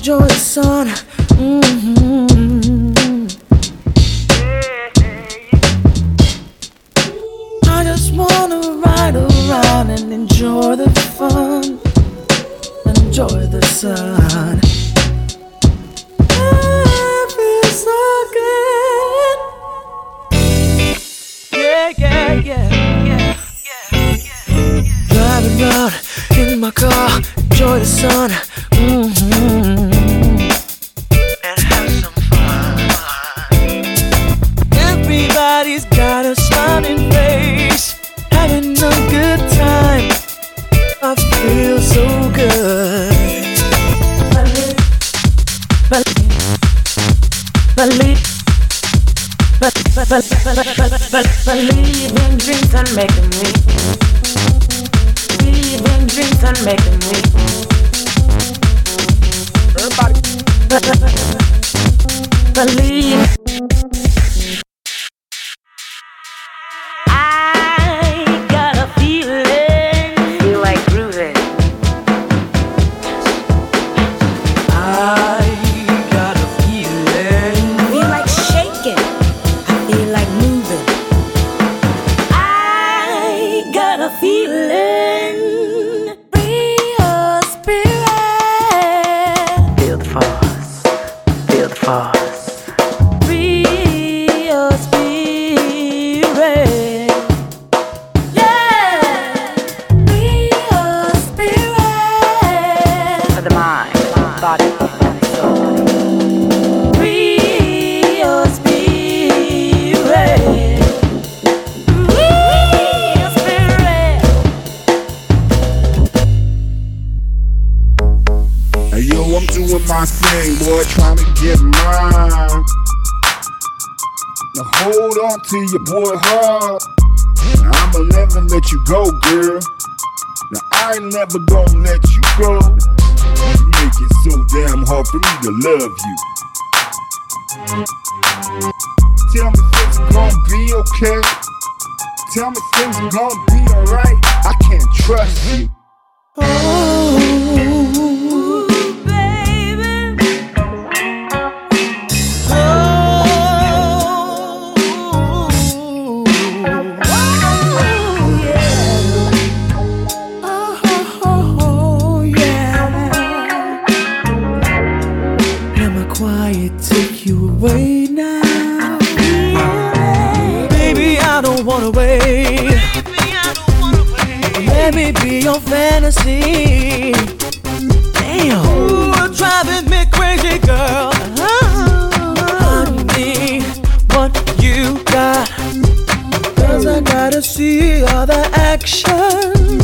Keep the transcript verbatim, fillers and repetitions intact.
enjoy the sun. Mm-hmm. I just wanna ride around and enjoy the fun, enjoy the sun. It feels so good. Yeah, yeah, yeah, yeah, yeah, yeah. Driving around in my car, enjoy the sun. Mm-hmm. And have some fun. Everybody's got a smiling face, having a good time. I feel so good. Believe, believe, believe in dreams and make them real. Believe in dreams and make them real. Everybody, believe. I got a feeling, feel like grooving. I got a feeling, feel like shaking. I feel like moving. I got a feeling, free your spirit. Feel the force, feel the force. Free your spirit. Yeah, free your spirit. For the mind, body, soul. Free your spirit. Free your spirit. Hey yo, I'm doing my thing, boy, trying to get mine. Now hold on to your boy hard. Now I'ma never let you go, girl. Now I ain't never gonna let you go. You make it so damn hard for me to love you. Tell me things are gonna be okay. Tell me things are gonna be alright. I can't trust you. Oh, baby. Oh, yeah. Oh, yeah. Let my quiet take you away now. Baby, I don't wanna wait. Let me be your fantasy. Damn, ooh, driving me crazy, girl. I need what you got, 'cause I gotta see all the action.